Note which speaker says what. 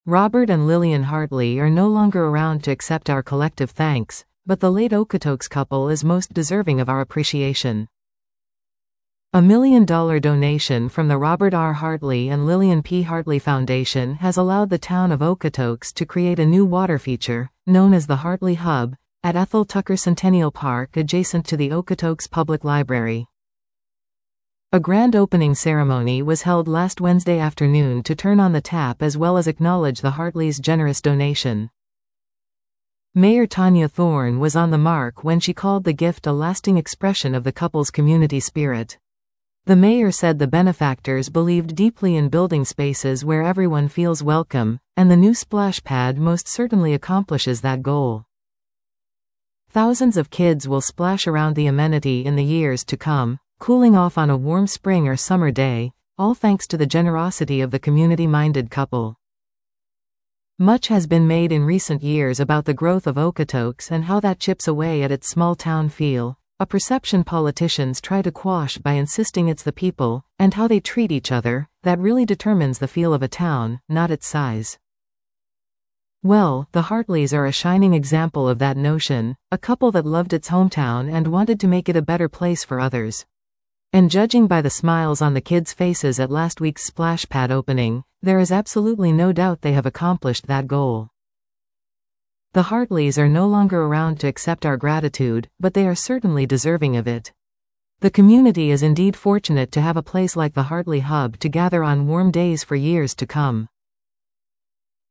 Speaker 1: Robert and Lillian Hartley are no longer around to accept our collective thanks, but the late Okotoks couple is most deserving of our appreciation. A $1 million donation from the Robert R. Hartley and Lillian P. Hartley Foundation has allowed the town of Okotoks to create a new water feature, known as the Hartley Hub, at Ethel Tucker Centennial Park adjacent to the Okotoks Public Library. A grand opening ceremony was held last Wednesday afternoon to turn on the tap as well as acknowledge the Hartleys' generous donation. Mayor Tanya Thorne was on the mark when she called the gift a lasting expression of the couple's community spirit. The mayor said the benefactors believed deeply in building spaces where everyone feels welcome, and the new splash pad most certainly accomplishes that goal. Thousands of kids will splash around the amenity in the years to come, cooling off on a warm spring or summer day, all thanks to the generosity of the community-minded couple. Much has been made in recent years about the growth of Okotoks and how that chips away at its small-town feel, a perception politicians try to quash by insisting it's the people, and how they treat each other, that really determines the feel of a town, not its size. Well, the Hartleys are a shining example of that notion, a couple that loved its hometown and wanted to make it a better place for others. And judging by the smiles on the kids' faces at last week's splash pad opening, there is absolutely no doubt they have accomplished that goal. The Hartleys are no longer around to accept our gratitude, but they are certainly deserving of it. The community is indeed fortunate to have a place like the Hartley Hub to gather on warm days for years to come.